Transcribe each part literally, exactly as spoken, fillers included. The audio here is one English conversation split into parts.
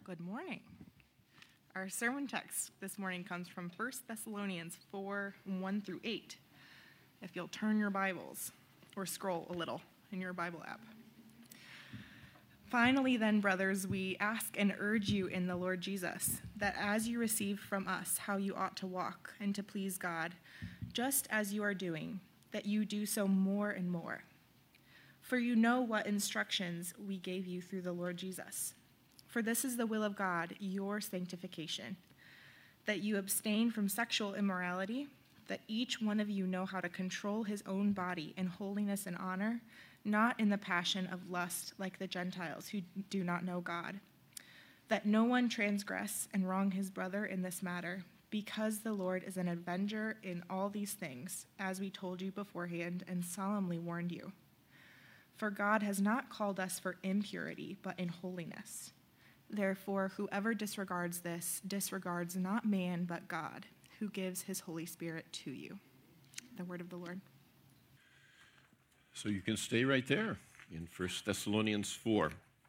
Good morning. Our sermon text this morning comes from First Thessalonians four, one through eight. If you'll turn your Bibles or scroll a little in your Bible app. Finally, then, brothers, we ask and urge you in the Lord Jesus, that as you receive from us how you ought to walk and to please God, just as you are doing, that you do so more and more. For you know what instructions we gave you through the Lord Jesus. For this is the will of God, your sanctification, that you abstain from sexual immorality, that each one of you know how to control his own body in holiness and honor, not in the passion of lust like the Gentiles who do not know God, that no one transgress and wrong his brother in this matter, because the Lord is an avenger in all these things, as we told you beforehand and solemnly warned you. For God has not called us for impurity, but in holiness. Therefore, whoever disregards this disregards not man, but God, who gives his Holy Spirit to you. The word of the Lord. So you can stay right there in First Thessalonians four.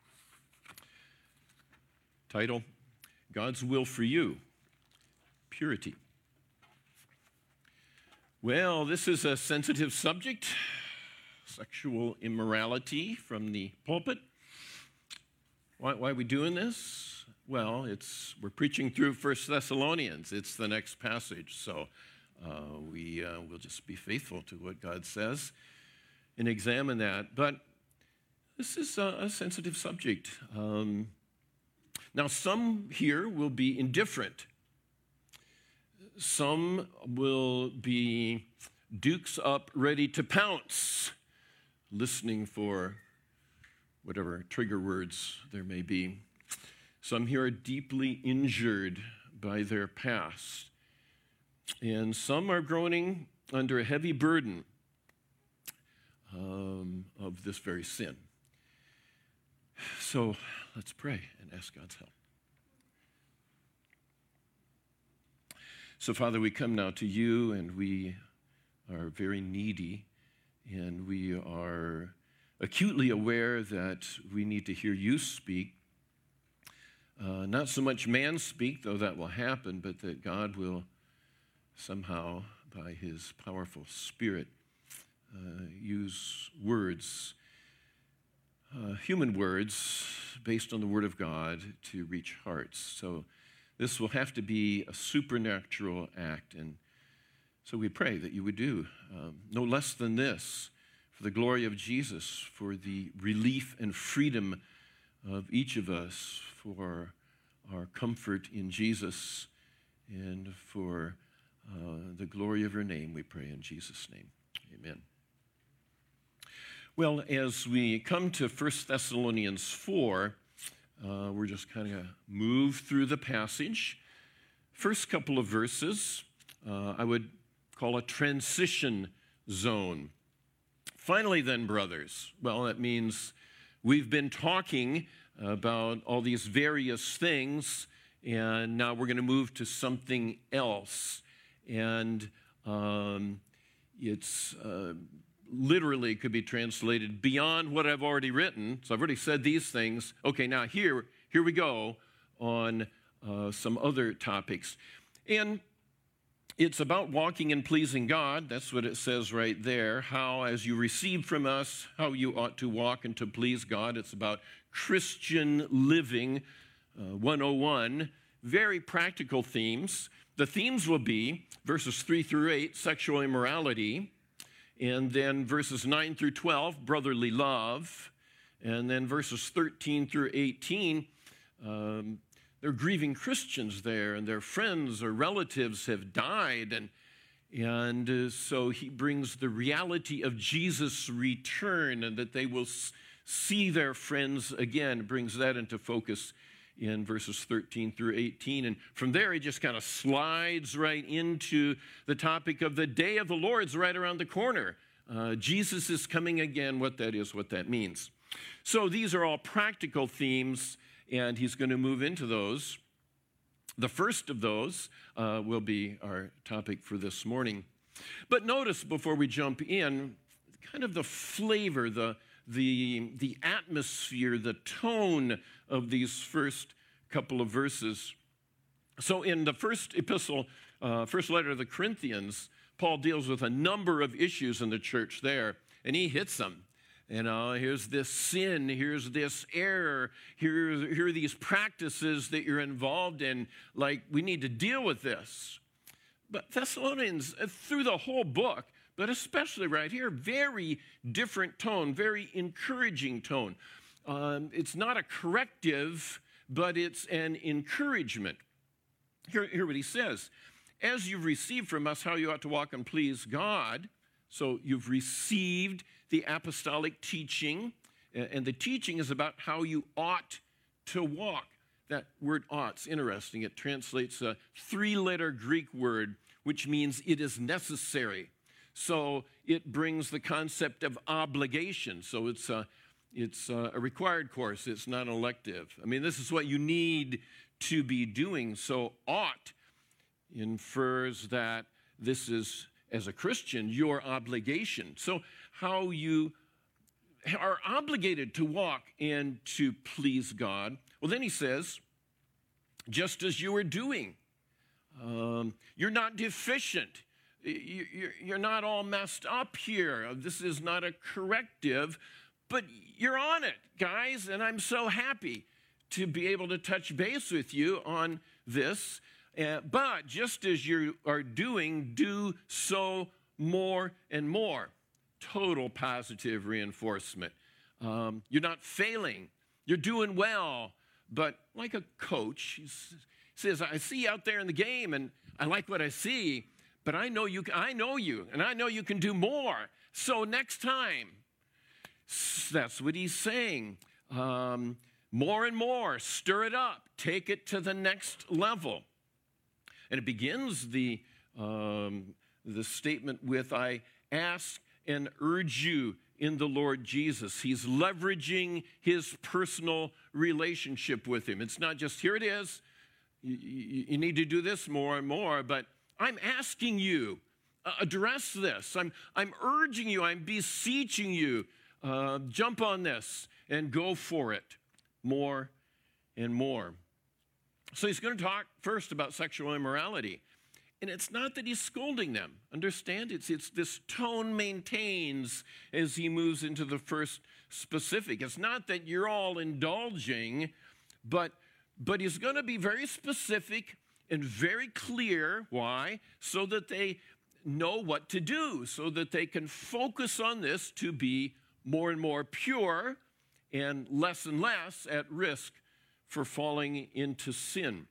Title, God's Will for You, Purity. Well, this is a sensitive subject, sexual immorality from the pulpit. Why, why are we doing this? Well, it's we're preaching through First Thessalonians. It's the next passage, so uh, we uh, will just be faithful to what God says and examine that. But this is a, a sensitive subject. Um, now, some here will be indifferent. Some will be dukes up, ready to pounce, listening for whatever trigger words there may be. Some here are deeply injured by their past. And some are groaning under a heavy burden um, of this very sin. So let's pray and ask God's help. So, Father, we come now to you, and we are very needy, and we are acutely aware that we need to hear you speak. Uh, not so much man speak, though that will happen, but that God will somehow, by his powerful Spirit, uh, use words, uh, human words, based on the Word of God to reach hearts. So this will have to be a supernatural act, and so we pray that you would do um, no less than this, for the glory of Jesus, for the relief and freedom of each of us, for our comfort in Jesus, and for uh, the glory of your name, we pray in Jesus' name. Amen. Well, as we come to First Thessalonians four, uh, we're just kind of move through the passage. First couple of verses, uh, I would call a transition zone. Finally, then, brothers, well, that means we've been talking about all these various things, and now we're going to move to something else. And um, it's uh, literally could be translated beyond what I've already written. So I've already said these things. Okay, now here, here we go on uh, some other topics. And it's about walking and pleasing God. That's what it says right there. How, as you receive from us, how you ought to walk and to please God. It's about Christian living, uh, one oh one. Very practical themes. The themes will be verses three through eight, sexual immorality. And then verses nine through twelve, brotherly love. And then verses thirteen through eighteen, um, they're grieving Christians there, and their friends or relatives have died. And, and uh, so he brings the reality of Jesus' return, and that they will s- see their friends again, brings that into focus in verses thirteen through eighteen. And from there, he just kind of slides right into the topic of the day of the Lord's right around the corner. Uh, Jesus is coming again, what that is, what that means. So these are all practical themes, and he's going to move into those. The first of those uh, will be our topic for this morning. But notice before we jump in, kind of the flavor, the, the, the atmosphere, the tone of these first couple of verses. So in the first epistle, uh, first letter of the Corinthians, Paul deals with a number of issues in the church there, and he hits them. You know, here's this sin, here's this error, here, here are these practices that you're involved in. Like, we need to deal with this. But Thessalonians, through the whole book, but especially right here, very different tone, very encouraging tone. Um, it's not a corrective, but it's an encouragement. Here, hear what he says. As you've received from us how you ought to walk and please God, so you've received the apostolic teaching, and the teaching is about how you ought to walk. That word ought's interesting. It translates a three-letter Greek word, which means it is necessary. So it brings the concept of obligation. So it's a, it's a required course. It's not an elective. I mean, this is what you need to be doing. So ought infers that this is, as a Christian, your obligation. So how you are obligated to walk and to please God. Well, then he says, just as you are doing. Um, you're not deficient. You're not all messed up here. This is not a corrective, but you're on it, guys, and I'm so happy to be able to touch base with you on this. Uh, but just as you are doing, do so more and more. Total positive reinforcement. Um, you're not failing. You're doing well. But like a coach, he says, I see you out there in the game, and I like what I see, but I know you, I know you, and I know you can do more. So next time, that's what he's saying. Um, more and more, stir it up, take it to the next level. And it begins the, um, the statement with, I ask and urge you in the Lord Jesus. He's leveraging his personal relationship with him. It's not just, here it is, you, you, you need to do this more and more, but I'm asking you, uh, address this. I'm, I'm urging you, I'm beseeching you, uh, jump on this and go for it more and more. So he's going to talk first about sexual immorality. And it's not that he's scolding them. Understand? It's, it's this tone maintains as he moves into the first specific. It's not that you're all indulging, but, but he's going to be very specific and very clear. Why? So that they know what to do, so that they can focus on this to be more and more pure and less and less at risk for falling into sin.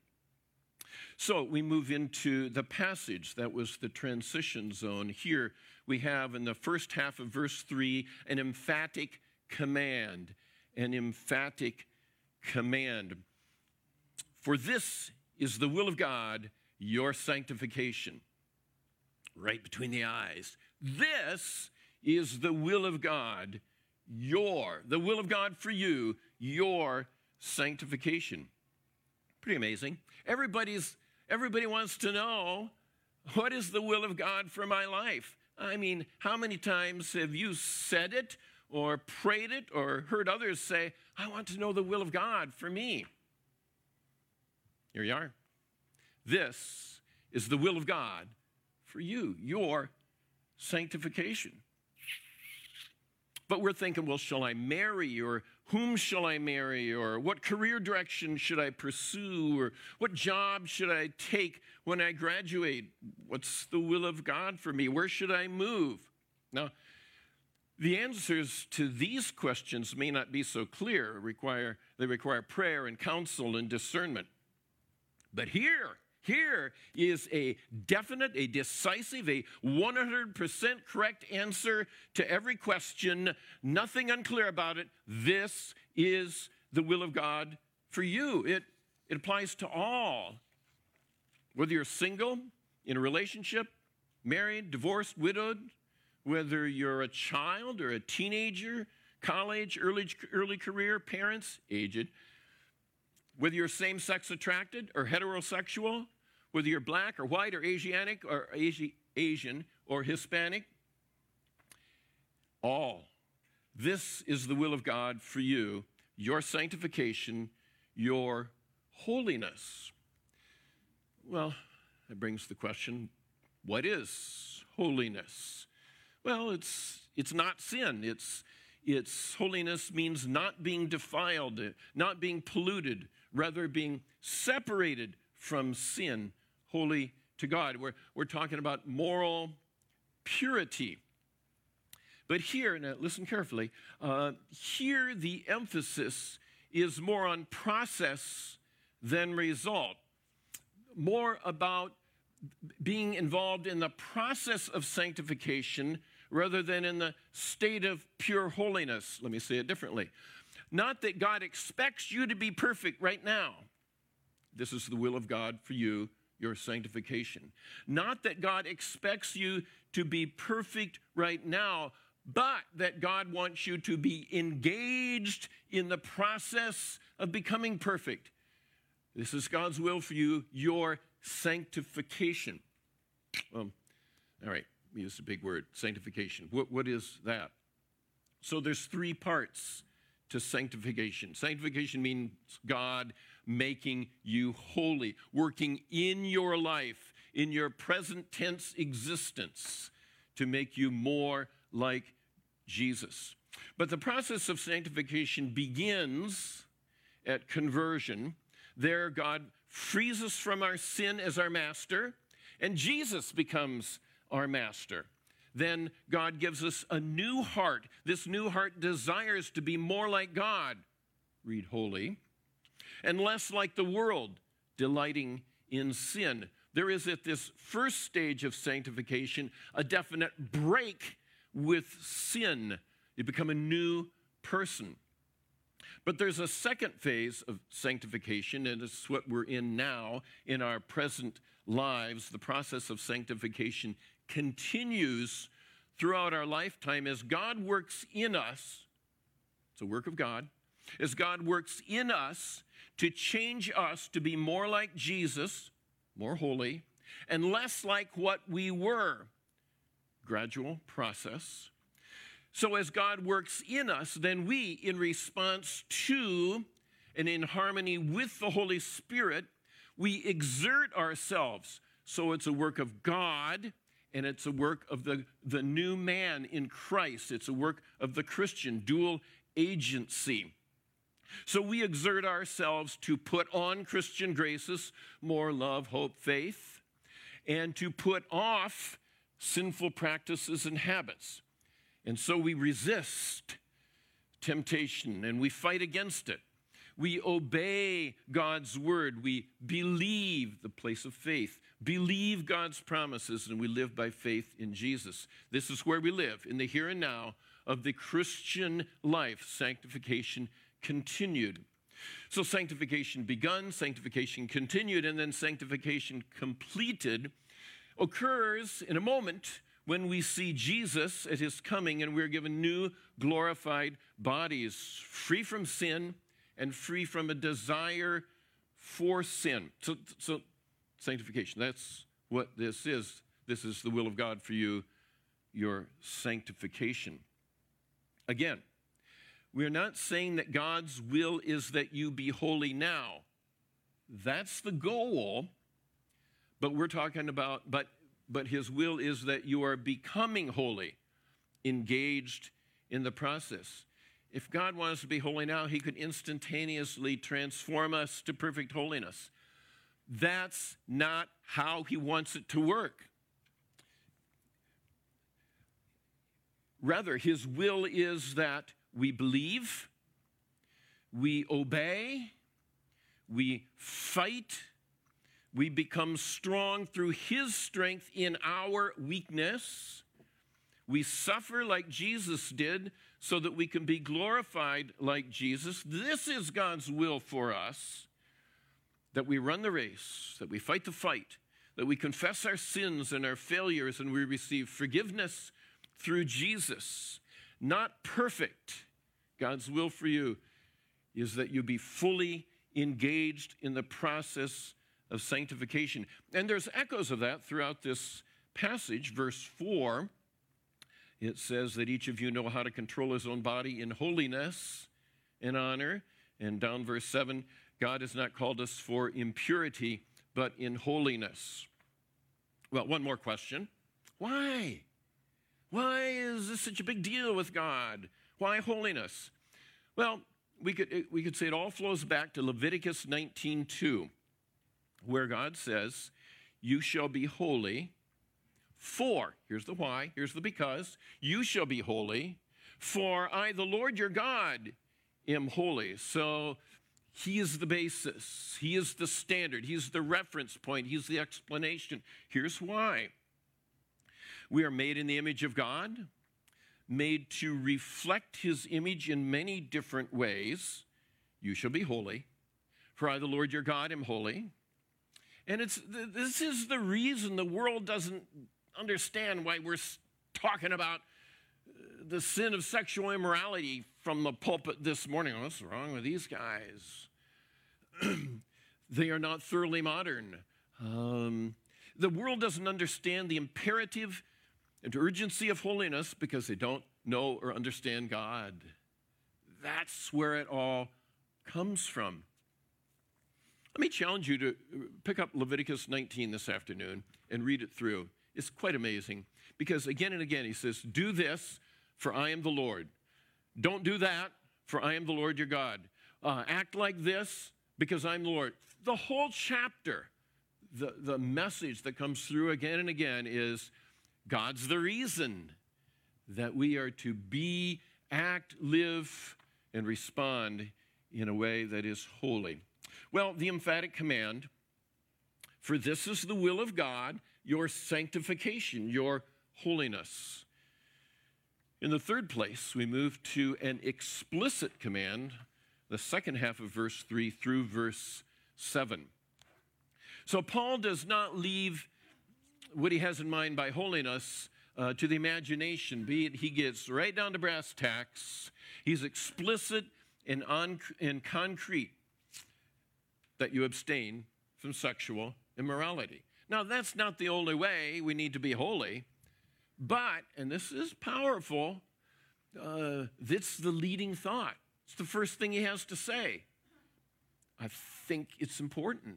So we move into the passage. That was the transition zone. Here we have in the first half of verse three an emphatic command, an emphatic command. For this is the will of God, your sanctification. Right between the eyes. This is the will of God, your, the will of God for you, your sanctification. Pretty amazing. Everybody's, everybody wants to know, what is the will of God for my life? I mean, how many times have you said it or prayed it or heard others say, I want to know the will of God for me? Here you are. This is the will of God for you, your sanctification. But we're thinking, well, shall I marry, or whom shall I marry, or what career direction should I pursue, or what job should I take when I graduate? What's the will of God for me? Where should I move? Now, the answers to these questions may not be so clear. Require, they require prayer and counsel and discernment. But here, Here is a definite, a decisive, a one hundred percent correct answer to every question, nothing unclear about it. This is the will of God for you. It, it applies to all. Whether you're single, in a relationship, married, divorced, widowed, whether you're a child or a teenager, college, early, early career, parents, aged, whether you're same-sex attracted or heterosexual, whether you're black or white or Asiatic or Asian or Hispanic, all. This is the will of God for you, your sanctification, your holiness. Well, that brings the question, what is holiness? Well, it's it's not sin. It's it's holiness means not being defiled, not being polluted, rather being separated from sin, holy to God. We're, we're talking about moral purity. But here, now listen carefully, uh, here the emphasis is more on process than result, more about being involved in the process of sanctification rather than in the state of pure holiness. Let me say it differently. Not that God expects you to be perfect right now. This is the will of God for you, your sanctification. Not that God expects you to be perfect right now, but that God wants you to be engaged in the process of becoming perfect. This is God's will for you, your sanctification. Um, all right, use a big word, sanctification. What, what is that? So there's three parts to sanctification. Sanctification means God making you holy, working in your life, in your present tense existence, to make you more like Jesus. But the process of sanctification begins at conversion. There, God frees us from our sin as our master, and Jesus becomes our master. Then God gives us a new heart. This new heart desires to be more like God, read holy, and less like the world, delighting in sin. There is at this first stage of sanctification a definite break with sin. You become a new person. But there's a second phase of sanctification, and it's what we're in now in our present lives. The process of sanctification continues throughout our lifetime as God works in us. It's a work of God. As God works in us to change us to be more like Jesus, more holy, and less like what we were. Gradual process. So as God works in us, then we, in response to and in harmony with the Holy Spirit, we exert ourselves. So it's a work of God, and it's a work of the, the new man in Christ. It's a work of the Christian, dual agency. So we exert ourselves to put on Christian graces, more love, hope, faith, and to put off sinful practices and habits. And so we resist temptation and we fight against it. We obey God's word. We believe, the place of faith, believe God's promises, and we live by faith in Jesus. This is where we live, in the here and now of the Christian life. Sanctification continued. So sanctification begun, sanctification continued, and then sanctification completed occurs in a moment when we see Jesus at his coming and we're given new glorified bodies, free from sin and free from a desire for sin. So, so sanctification, that's what this is. This is the will of God for you, your sanctification. Again, we're not saying that God's will is that you be holy now. That's the goal, but we're talking about, but But his will is that you are becoming holy, engaged in the process. If God wanted us to be holy now, he could instantaneously transform us to perfect holiness. That's not how he wants it to work. Rather, his will is that we believe, we obey, we fight, we become strong through his strength in our weakness. We suffer like Jesus did so that we can be glorified like Jesus. This is God's will for us, that we run the race, that we fight the fight, that we confess our sins and our failures, and we receive forgiveness through Jesus. Not perfect. God's will for you is that you be fully engaged in the process of sanctification. And there's echoes of that throughout this passage. Verse four, it says that each of you know how to control his own body in holiness and honor. And down verse seven, God has not called us for impurity, but in holiness. Well, one more question. Why? Why is this such a big deal with God? Why holiness? Well, we could, we could say it all flows back to Leviticus nineteen two, where God says, you shall be holy for, here's the why, here's the because, you shall be holy, for I, the Lord your God, am holy. So he is the basis. He is the standard. He's the reference point. He's the explanation. Here's why. We are made in the image of God, made to reflect his image in many different ways. You shall be holy, for I, the Lord your God, am holy. And it's this is the reason the world doesn't understand why we're talking about the sin of sexual immorality from the pulpit this morning. What's wrong with these guys? They are not thoroughly modern. Um, the world doesn't understand the imperative and urgency of holiness because they don't know or understand God. That's where it all comes from. Let me challenge you to pick up Leviticus nineteen this afternoon and read it through. It's quite amazing because again and again he says, do this, for I am the Lord. Don't do that, for I am the Lord your God. Uh, act like this, because I'm the Lord. The whole chapter, the, the message that comes through again and again is God's the reason that we are to be, act, live, and respond in a way that is holy. Well, the emphatic command, for this is the will of God, your sanctification, your holiness. In the third place, we move to an explicit command, the second half of verse three through verse seven. So Paul does not leave what he has in mind by holiness uh, to the imagination, be it he gets right down to brass tacks. He's explicit and, on, and concrete that you abstain from sexual immorality. Now, that's not the only way we need to be holy, but, and this is powerful, uh, that's the leading thought. It's the first thing he has to say. I think it's important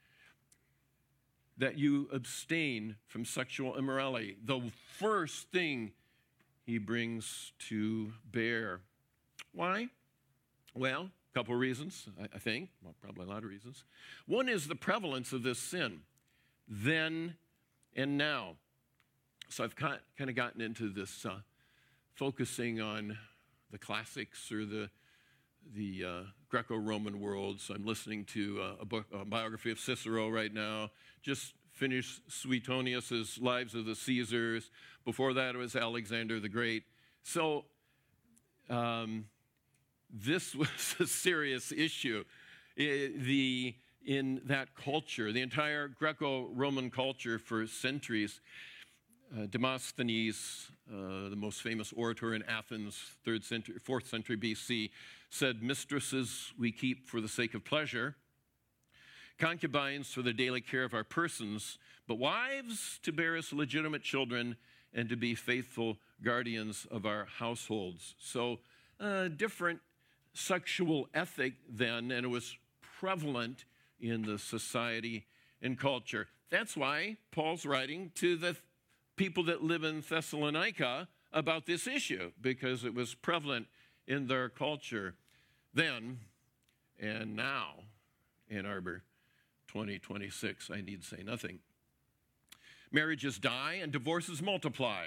that you abstain from sexual immorality. The first thing he brings to bear. Why? Well, a couple of reasons, I think. Well, probably a lot of reasons. One is the prevalence of this sin, then and now. So I've kind of gotten into this uh, focusing on the classics or the the uh, Greco-Roman world. So I'm listening to uh, a book, a biography of Cicero right now. Just finished Suetonius's Lives of the Caesars. Before that, it was Alexander the Great. So um, this was a serious issue. It, the in that culture, the entire Greco-Roman culture for centuries. Uh, Demosthenes, uh, the most famous orator in Athens, third century, fourth century B C, said, mistresses we keep for the sake of pleasure, concubines for the daily care of our persons, but wives to bear us legitimate children and to be faithful guardians of our households. So uh, different sexual ethic then, and it was prevalent in the society and culture. That's why Paul's writing to the people that live in Thessalonica about this issue, because it was prevalent in their culture then and now. Ann Arbor, twenty twenty-six, I need say nothing. Marriages die and divorces multiply.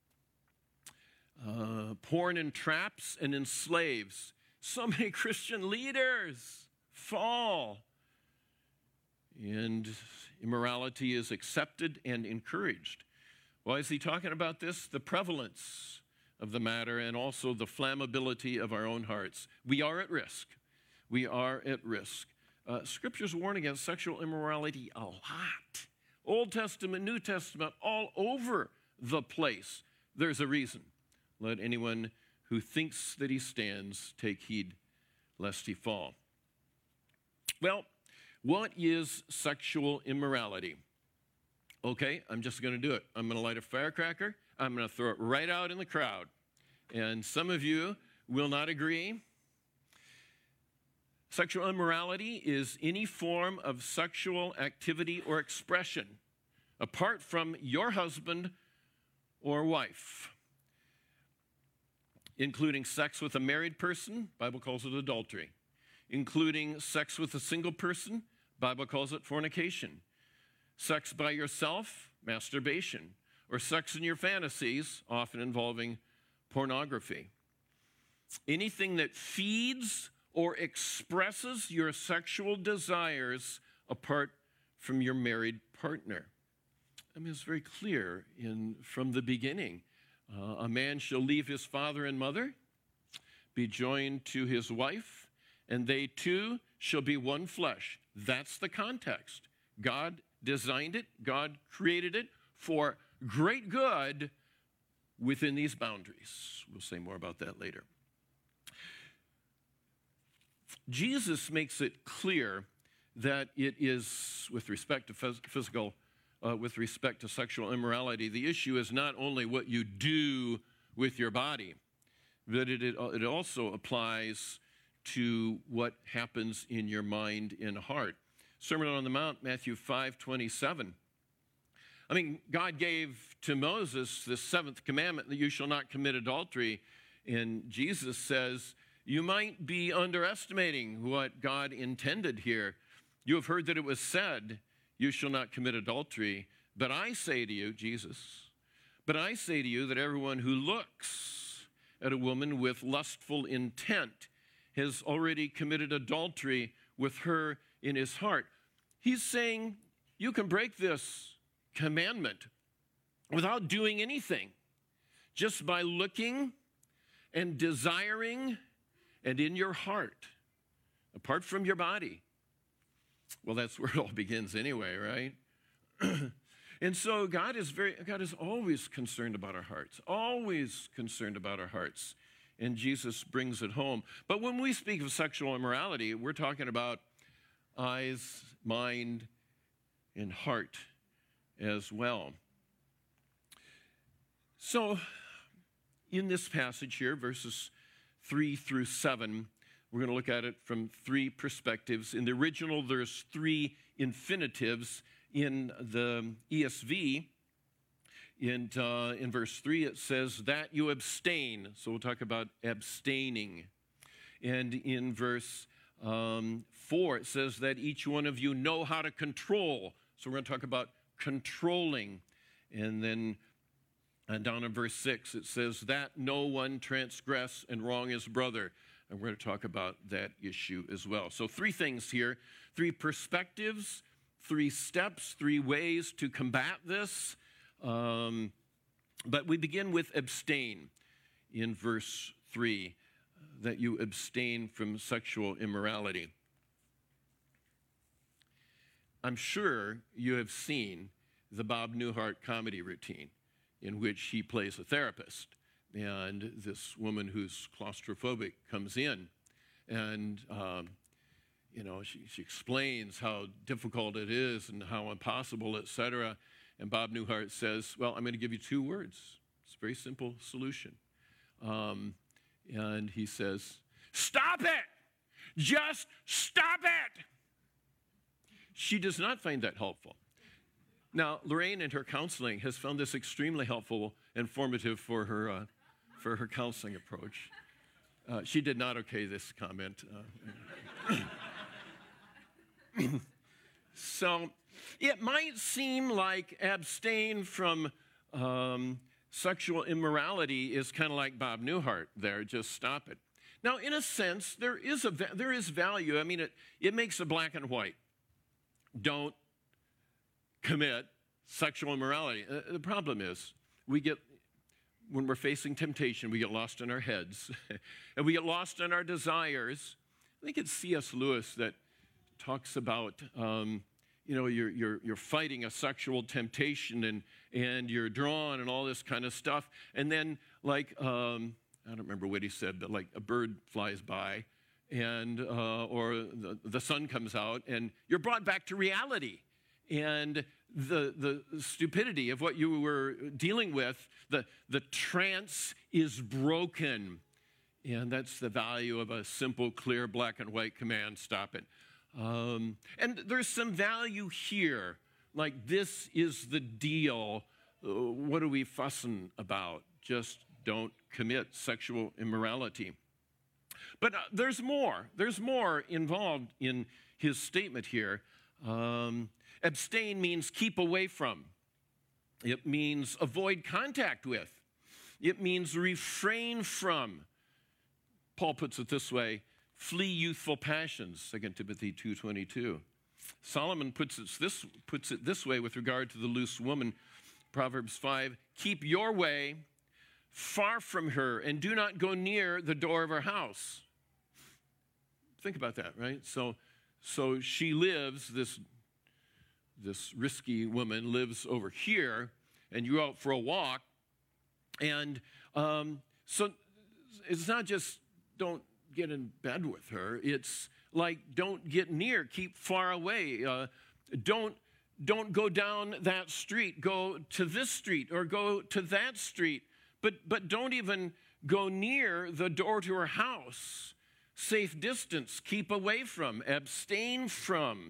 Uh, porn entraps and enslaves. So many Christian leaders fall. And immorality is accepted and encouraged. Why is he talking about this? The prevalence of the matter and also the flammability of our own hearts. We are at risk. We are at risk. Uh, scriptures warn against sexual immorality a lot. Old Testament, New Testament, all over the place. There's a reason. Let anyone who thinks that he stands take heed lest he fall. Well, what is sexual immorality? Okay, I'm just going to do it. I'm going to light a firecracker. I'm going to throw it right out in the crowd. And some of you will not agree. Sexual immorality is any form of sexual activity or expression apart from your husband or wife, including sex with a married person, Bible calls it adultery, including sex with a single person, Bible calls it fornication, sex by yourself, masturbation, or sex in your fantasies, often involving pornography. Anything that feeds or expresses your sexual desires apart from your married partner. I mean, it's very clear in from the beginning. Uh, a man shall leave his father and mother, be joined to his wife, and they two shall be one flesh. That's the context. God designed it. God created it for great good within these boundaries. We'll say more about that later. Jesus makes it clear that it is, with respect to phys- physical Uh, with respect to sexual immorality, the issue is not only what you do with your body, but it, it, it also applies to what happens in your mind and heart. Sermon on the Mount, Matthew five twenty-seven. I mean, God gave to Moses the seventh commandment that you shall not commit adultery. And Jesus says, you might be underestimating what God intended here. You have heard that it was said, you shall not commit adultery. But I say to you, Jesus, but I say to you that everyone who looks at a woman with lustful intent has already committed adultery with her in his heart. He's saying you can break this commandment without doing anything, just by looking and desiring and in your heart, apart from your body. Well, that's where it all begins anyway, right? And so God is very, God is always concerned about our hearts, always concerned about our hearts. And Jesus brings it home. But when we speak of sexual immorality, we're talking about eyes, mind, and heart as well. So in this passage here, verses three through seven, we're going to look at it from three perspectives. In the original, there's three infinitives. In the E S V, in, uh, in verse three, it says that you abstain. So we'll talk about abstaining. And in verse um, four, it says that each one of you know how to control. So we're going to talk about controlling. And then uh, down in verse six, it says that no one transgress and wrong his brother. And we're going to talk about that issue as well. So three things here, three perspectives, three steps, three ways to combat this. Um, but we begin with abstain in verse three, that you abstain from sexual immorality. I'm sure you have seen the Bob Newhart comedy routine in which he plays a therapist. And this woman who's claustrophobic comes in and, um, you know, she, she explains how difficult it is and how impossible, et cetera. And Bob Newhart says, well, I'm going to give you two words. It's a very simple solution. Um, and he says, stop it! Just stop it! She does not find that helpful. Now, Lorraine in her counseling has found this extremely helpful and formative for her, uh, for her counseling approach. Uh, she did not okay this comment. Uh, So it might seem like abstain from um, sexual immorality is kind of like Bob Newhart there, just stop it. Now, in a sense, there is, a, there is value. I mean, it, it makes it black and white. Don't commit sexual immorality. Uh, the problem is we get, when we're facing temptation, we get lost in our heads and we get lost in our desires. I think it's C S Lewis that talks about, um, you know, you're, you're, you're fighting a sexual temptation and, and you're drawn and all this kind of stuff. And then, like, um, I don't remember what he said, but like a bird flies by and, uh, or the, the sun comes out and you're brought back to reality. And the, the stupidity of what you were dealing with, the, the trance is broken. And that's the value of a simple, clear, black and white command, stop it. Um, and there's some value here, like this is the deal. Uh, what are we fussing about? Just don't commit sexual immorality. But uh, there's more. There's more involved in his statement here. Um, abstain means keep away from. It means avoid contact with. It means refrain from. Paul puts it this way, flee youthful passions, Second Timothy two twenty-two. Solomon puts it, this, puts it this way with regard to the loose woman, Proverbs five, keep your way far from her and do not go near the door of her house. Think about that, right? So, so she lives, this, this risky woman lives over here, and you're out for a walk, and um, so it's not just don't get in bed with her. It's like don't get near, keep far away. Uh, don't, don't go down that street. Go to this street or go to that street. But, but don't even go near the door to her house. Safe distance, keep away from, abstain from.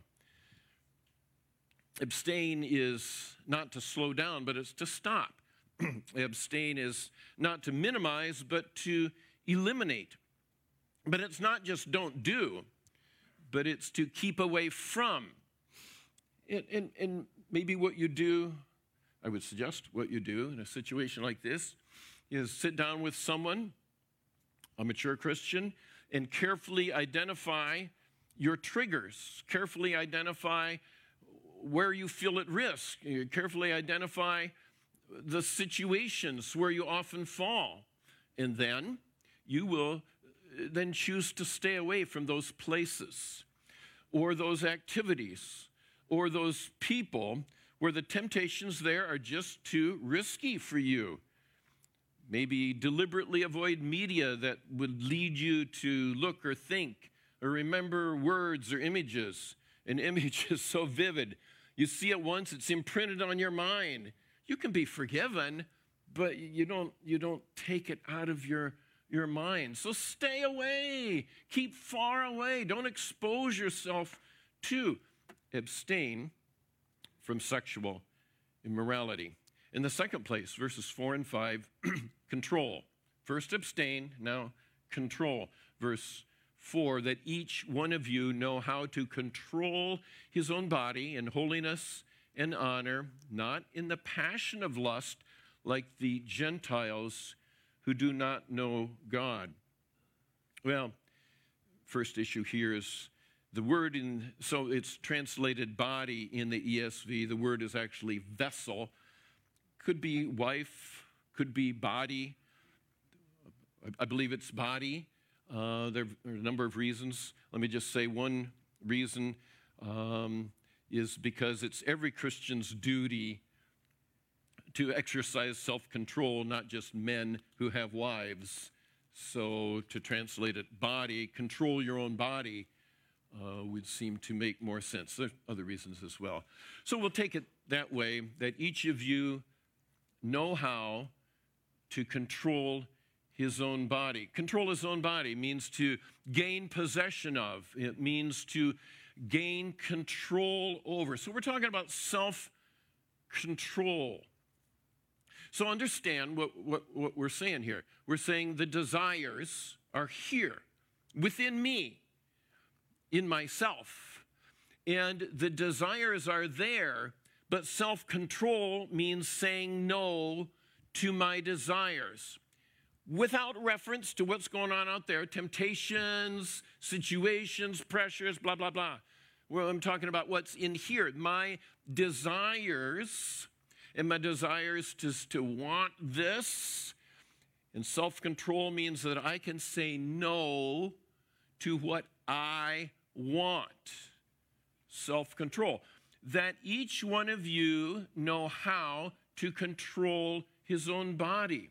Abstain is not to slow down, but it's to stop. Abstain is not to minimize, but to eliminate. But it's not just don't do, but it's to keep away from. And, and, and maybe what you do, I would suggest what you do in a situation like this, is sit down with someone, a mature Christian, and carefully identify your triggers, carefully identify where you feel at risk, carefully identify the situations where you often fall, and then you will then choose to stay away from those places or those activities or those people where the temptations there are just too risky for you. Maybe deliberately avoid media that would lead you to look or think or remember words or images. An image is so vivid. You see it once, it's imprinted on your mind. You can be forgiven, but you don't, you don't take it out of your, your mind. So stay away. Keep far away. Don't expose yourself to. Abstain from sexual immorality. In the second place, verses four and five, control. First abstain, now control. Verse four, that each one of you know how to control his own body in holiness and honor, not in the passion of lust like the Gentiles who do not know God. Well, first issue here is the word in, so it's translated body in the E S V. The word is actually vessel. Could be wife, could be body. I believe it's body. Uh, there are a number of reasons. Let me just say one reason um, is because it's every Christian's duty to exercise self-control, not just men who have wives. So to translate it body, control your own body uh, would seem to make more sense. There are other reasons as well. So we'll take it that way, that each of you know how to control his own body. Control his own body means to gain possession of. It means to gain control over. So we're talking about self-control. So understand what, what, what we're saying here. We're saying the desires are here, within me, in myself. And the desires are there, but self-control means saying no to my desires without reference to what's going on out there, temptations, situations, pressures, blah, blah, blah. Well, I'm talking about what's in here. My desires, and my desires to, to want this, and self-control means that I can say no to what I want. Self-control. That each one of you know how to control his own body.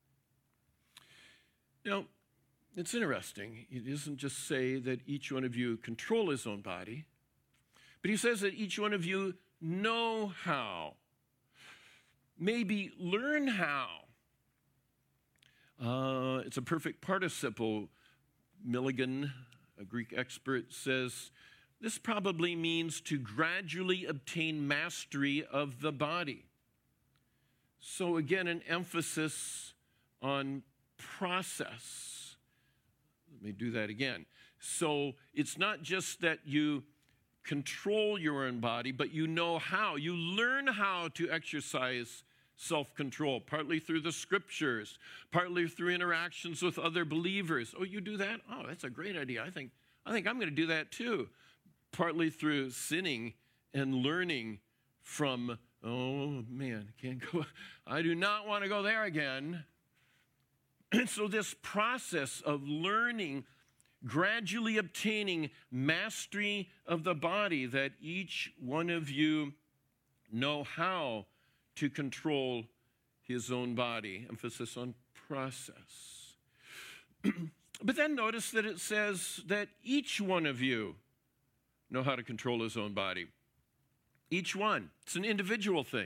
Now, it's interesting. It doesn't just say that each one of you control his own body, but he says that each one of you know how. Maybe learn how. Uh, it's a perfect participle. Milligan, a Greek expert, says this probably means to gradually obtain mastery of the body. So again, an emphasis on process. Let me do that again. So it's not just that you control your own body, but you know how. You learn how to exercise self-control, partly through the scriptures, partly through interactions with other believers. Oh, you do that? Oh, that's a great idea. I think, I think I'm going to do that too. Partly through sinning and learning from, oh man, can't go. I do not want to go there again. And so this process of learning, gradually obtaining mastery of the body, that each one of you know how to control his own body. Emphasis on process. But then notice that it says that each one of you know how to control his own body. Each one. It's an individual thing.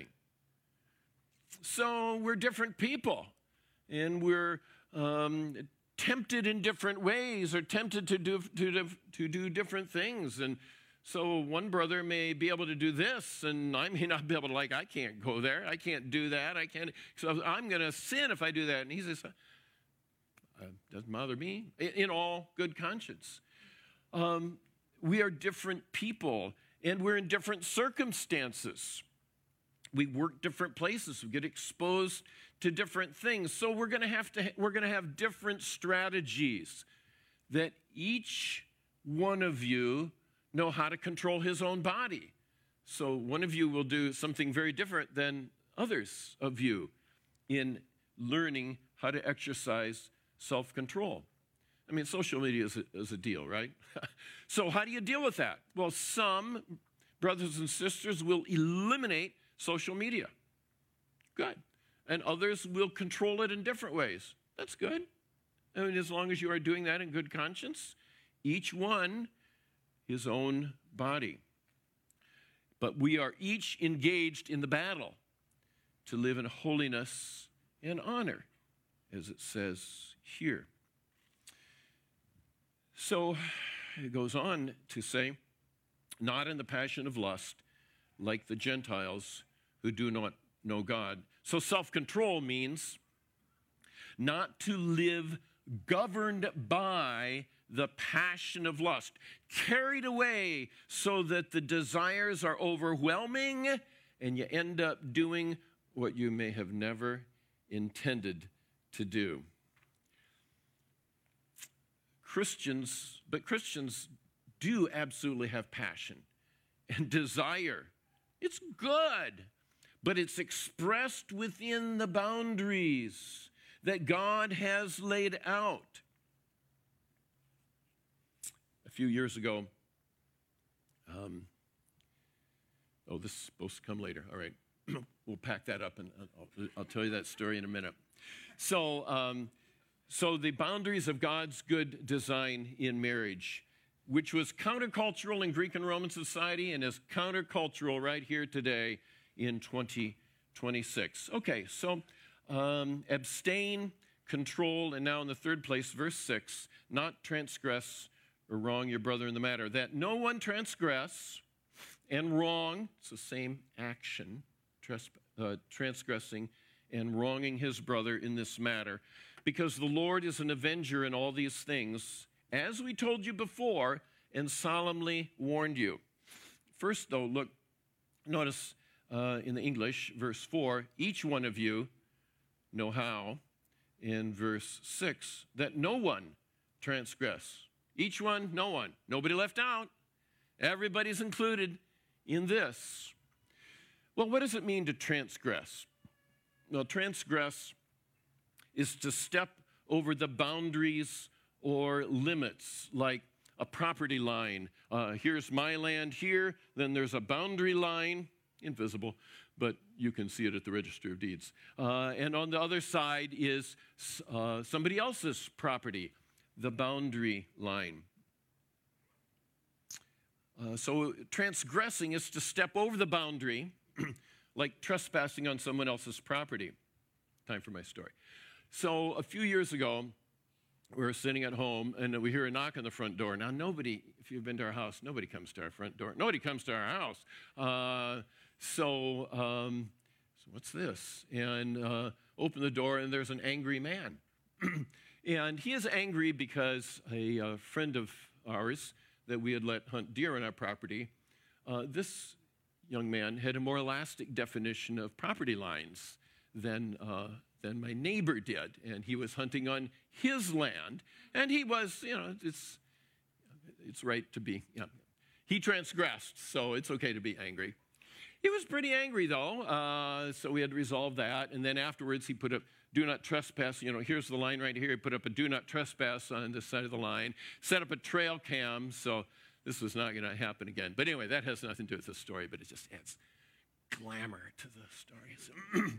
So we're different people, and we're um, tempted in different ways, or tempted to do, to, to do different things. And so one brother may be able to do this, and I may not be able to, like, I can't go there. I can't do that. I can't. So I'm going to sin if I do that. And he says, uh, doesn't bother me, in, in all good conscience. Um, we are different people, and we're in different circumstances. We work different places. We get exposed to different things. So we're going to have to, we're going to have different strategies that each one of you know how to control his own body. So one of you will do something very different than others of you in learning how to exercise self-control. I mean, social media is a, is a deal, right? So how do you deal with that? Well, some brothers and sisters will eliminate social media. Good. And others will control it in different ways. That's good. I mean, as long as you are doing that in good conscience, each one his own body. But we are each engaged in the battle to live in holiness and honor, as it says here. So it goes on to say, not in the passion of lust, like the Gentiles who do not know God. So self-control means not to live governed by the passion of lust, carried away so that the desires are overwhelming and you end up doing what you may have never intended to do. Christians, but Christians do absolutely have passion and desire. It's good, but it's expressed within the boundaries that God has laid out. A few years ago, um, oh, this is supposed to come later. All right, we'll pack that up, and I'll, I'll tell you that story in a minute. So, um, so the boundaries of God's good design in marriage, which was countercultural in Greek and Roman society and is countercultural right here today in twenty twenty-six. Okay, so um, abstain, control, and now in the third place, verse six, not transgress or wrong your brother in the matter, that no one transgress and wrong, it's the same action, tresp- uh, transgressing and wronging his brother in this matter, because the Lord is an avenger in all these things, as we told you before and solemnly warned you. First, though, look, notice uh, in the English, verse four, each one of you know how, in verse six, that no one transgress. Each one, no one. Nobody left out. Everybody's included in this. Well, what does it mean to transgress? Well, transgress is to step over the boundaries or limits, like a property line. Uh, here's my land here, then there's a boundary line, invisible, but you can see it at the Register of Deeds. Uh, and on the other side is uh, somebody else's property, the boundary line. Uh, so transgressing is to step over the boundary, like trespassing on someone else's property. Time for my story. So a few years ago, we were sitting at home, and we hear a knock on the front door. Now, nobody, if you've been to our house, nobody comes to our front door. Nobody comes to our house. Uh, so, um, so what's this? And uh, open the door, and there's an angry man. And he is angry because a, a friend of ours that we had let hunt deer on our property, uh, this young man had a more elastic definition of property lines than uh, than my neighbor did, and he was hunting on his land, and he was, you know, it's it's right to be, you know, he transgressed, so it's okay to be angry. He was pretty angry, though, uh, so we had to resolve that, and then afterwards he put up, do not trespass, you know, here's the line right here, he put up a do not trespass on this side of the line, set up a trail cam, so this was not going to happen again. But anyway, that has nothing to do with the story, but it just adds glamour to the story.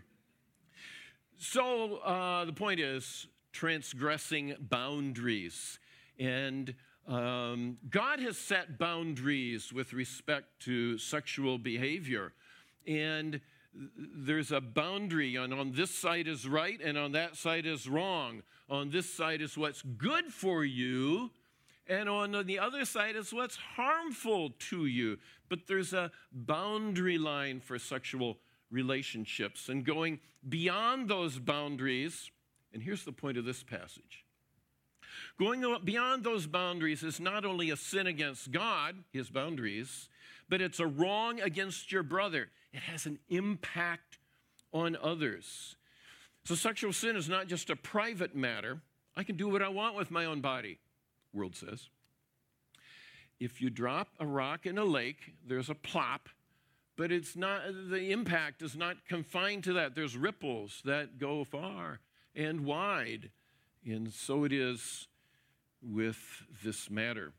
So uh, the point is transgressing boundaries. And um, God has set boundaries with respect to sexual behavior. And there's a boundary on, on this side is right and on that side is wrong. On this side is what's good for you, and on the other side is what's harmful to you. But there's a boundary line for sexual relationships, and going beyond those boundaries, and here's the point of this passage. Going beyond those boundaries is not only a sin against God, his boundaries, but it's a wrong against your brother. It has an impact on others. So sexual sin is not just a private matter. I can do what I want with my own body, the world says. If you drop a rock in a lake, there's a plop, but it's not, the impact is not confined to that. There's ripples that go far and wide. And so it is with this matter.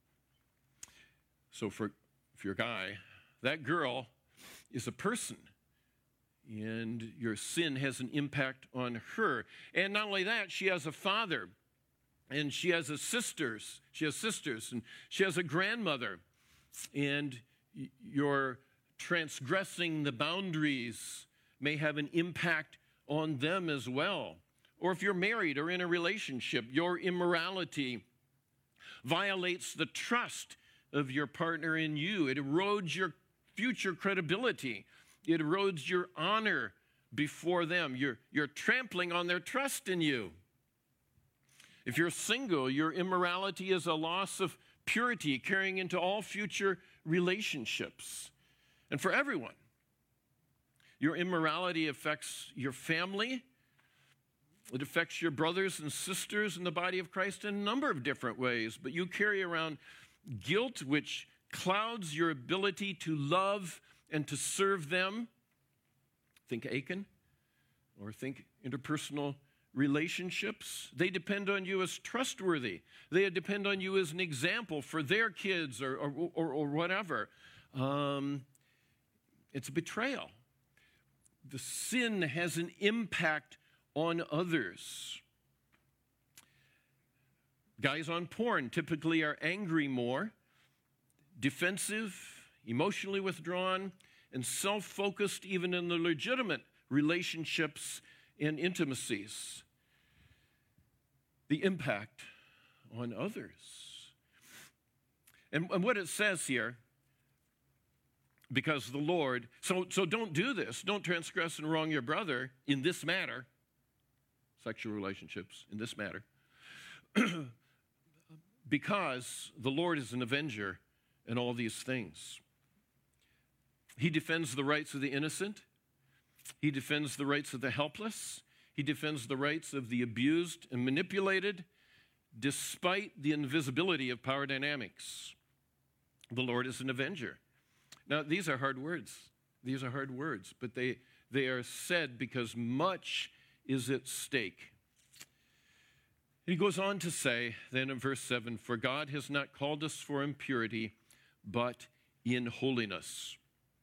So for, if you're a guy, that girl is a person. And your sin has an impact on her. And not only that, she has a father. And she has a sisters. She has sisters. And she has a grandmother. And your transgressing the boundaries may have an impact on them as well. Or if you're married or in a relationship, your immorality violates the trust of your partner in you. It erodes your future credibility. It erodes your honor before them. You're, you're trampling on their trust in you. If you're single, your immorality is a loss of purity carrying into all future relationships. And for everyone, your immorality affects your family. It affects your brothers and sisters in the body of Christ in a number of different ways. But you carry around guilt which clouds your ability to love and to serve them. Think Achan, or think interpersonal relationships. They depend on you as trustworthy. They depend on you as an example for their kids or, or, or, or whatever. Um, it's a betrayal. The sin has an impact on others. Guys on porn typically are angry more, defensive, emotionally withdrawn, and self-focused even in the legitimate relationships and intimacies. The impact on others. And, and what it says here, because the Lord, so, so don't do this. Don't transgress and wrong your brother in this matter, sexual relationships, in this matter, because the Lord is an avenger in all these things. He defends the rights of the innocent. He defends the rights of the helpless. He defends the rights of the abused and manipulated, despite the invisibility of power dynamics. The Lord is an avenger. Now, these are hard words. These are hard words, but they, they are said because much is at stake. He goes on to say, then in verse seven, for God has not called us for impurity, but in holiness.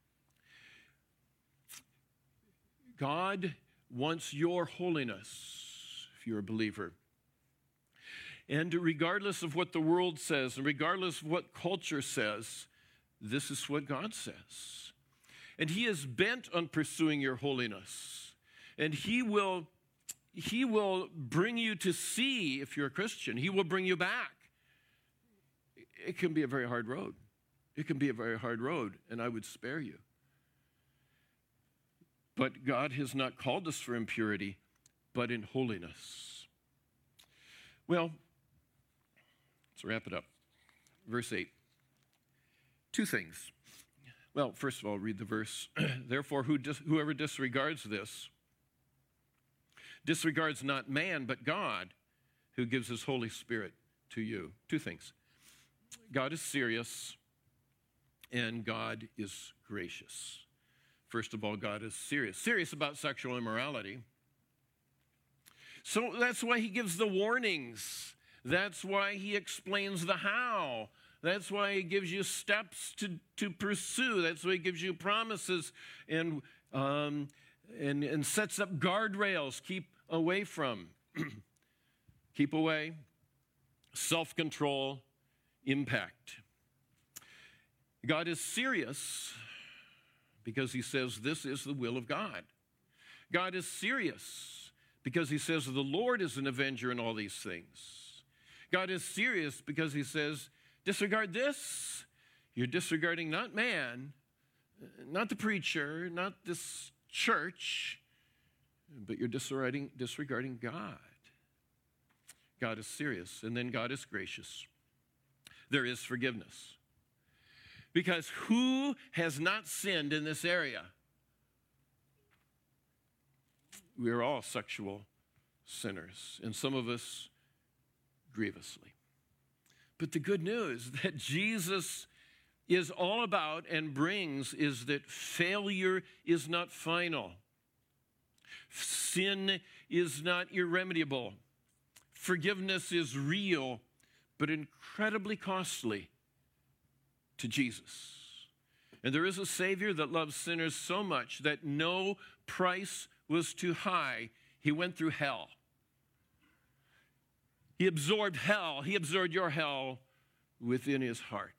God wants your holiness, if you're a believer. And regardless of what the world says, and regardless of what culture says, this is what God says. And he is bent on pursuing your holiness. And he will he will bring you to see, if you're a Christian, he will bring you back. It can be a very hard road. It can be a very hard road, and I would spare you. But God has not called us for impurity, but in holiness. Well, let's wrap it up. Verse eight. Two things. Well, first of all, read the verse. Therefore, who dis- whoever disregards this, disregards not man, but God, who gives his Holy Spirit to you. Two things. God is serious, and God is gracious. First of all, God is serious. Serious about sexual immorality. So that's why he gives the warnings. That's why he explains the how. That's why he gives you steps to, to pursue. That's why he gives you promises and, um, and, and sets up guardrails. Keep away from. Keep away. Self-control. Impact. God is serious because he says this is the will of God. God is serious because he says the Lord is an avenger in all these things. God is serious because he says, disregard this. You're disregarding not man, not the preacher, not this church, but you're disregarding, disregarding God. God is serious, and then God is gracious. There is forgiveness. Because who has not sinned in this area? We are all sexual sinners, and some of us grievously. But the good news that Jesus is all about and brings is that failure is not final. Sin is not irremediable. Forgiveness is real, but incredibly costly to Jesus. And there is a Savior that loves sinners so much that no price was too high. He went through hell. He absorbed hell. He absorbed your hell within his heart.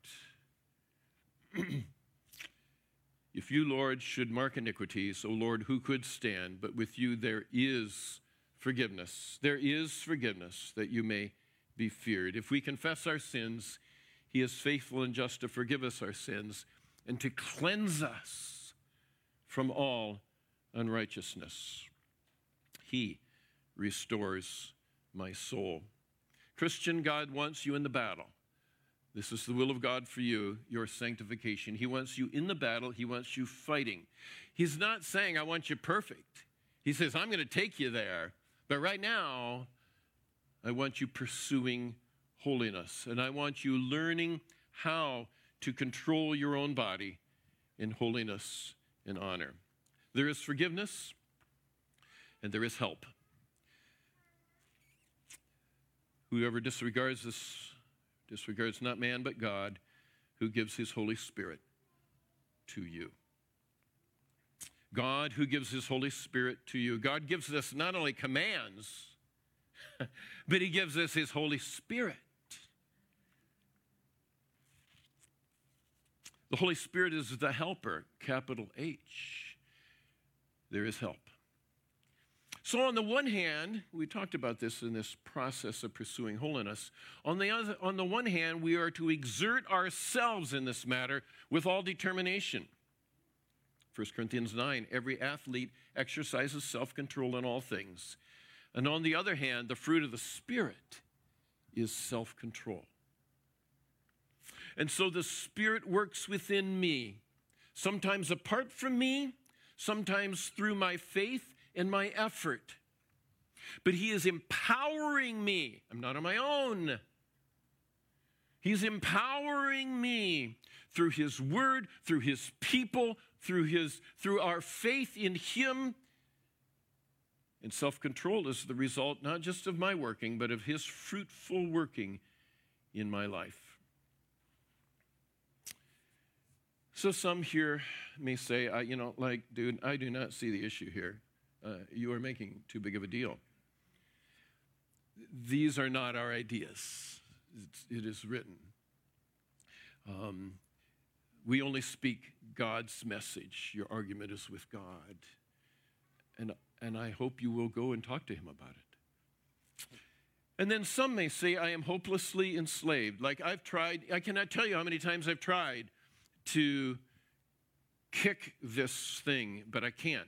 If you, Lord, should mark iniquities, O Lord, who could stand? But with you there is forgiveness. There is forgiveness that you may be feared. If we confess our sins, he is faithful and just to forgive us our sins and to cleanse us from all unrighteousness. He restores my soul. Christian, God wants you in the battle. This is the will of God for you, your sanctification. He wants you in the battle. He wants you fighting. He's not saying, I want you perfect. He says, I'm going to take you there. But right now, I want you pursuing holiness. And I want you learning how to control your own body in holiness and honor. There is forgiveness, and there is help. Whoever disregards this disregards not man but God, who gives his Holy Spirit to you. God who gives his Holy Spirit to you. God gives us not only commands, but he gives us his Holy Spirit. The Holy Spirit is the helper, capital H. There is help. So on the one hand, we talked about this in this process of pursuing holiness. On the other, on the one hand, we are to exert ourselves in this matter with all determination. First Corinthians nine, every athlete exercises self-control in all things. And on the other hand, the fruit of the Spirit is self-control. And so the Spirit works within me, sometimes apart from me, sometimes through my faith and my effort. But he is empowering me. I'm not on my own. He's empowering me through his word, through his people, through his through our faith in him. And self-control is the result not just of my working, but of his fruitful working in my life. So some here may say, I, you know, like, dude, I do not see the issue here. Uh, you are making too big of a deal. These are not our ideas. It's, it is written. Um, we only speak God's message. Your argument is with God. And, and I hope you will go and talk to him about it. And then some may say, I am hopelessly enslaved. Like I've tried, I cannot tell you how many times I've tried to kick this thing, but I can't.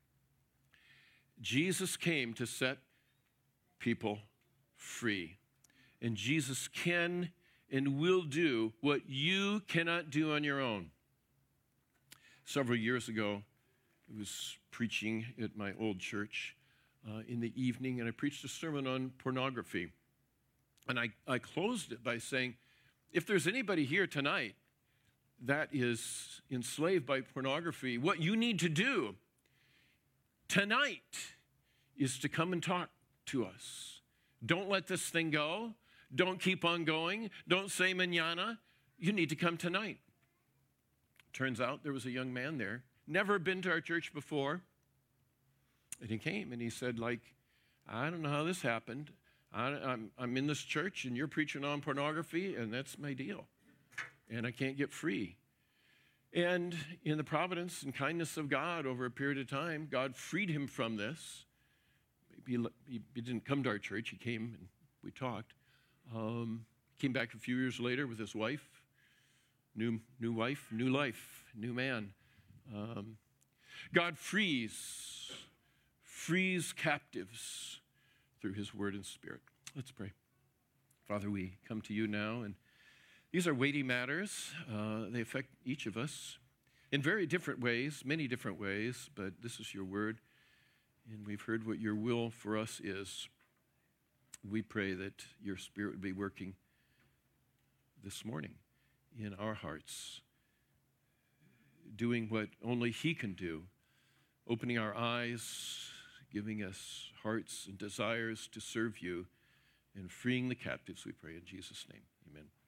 Jesus came to set people free. And Jesus can and will do what you cannot do on your own. Several years ago, I was preaching at my old church uh, in the evening, and I preached a sermon on pornography. And I, I closed it by saying, if there's anybody here tonight that is enslaved by pornography, what you need to do tonight is to come and talk to us. Don't let this thing go. Don't keep on going. Don't say mañana. You need to come tonight. Turns out there was a young man there, never been to our church before. And he came and he said, like, I don't know how this happened. I, I'm, I'm in this church and you're preaching on pornography and that's my deal. And I can't get free. And in the providence and kindness of God over a period of time, God freed him from this. He, he, he didn't come to our church. He came and we talked. Um, came back a few years later with his wife. New, new wife, new life, new man. Um, God frees, frees captives through his word and spirit. Let's pray. Father, we come to you now, and these are weighty matters. Uh, they affect each of us in very different ways, many different ways, but this is your word, and we've heard what your will for us is. We pray that your spirit would be working this morning in our hearts, doing what only he can do, opening our eyes, giving us hearts and desires to serve you, and freeing the captives, we pray in Jesus' name. Amen.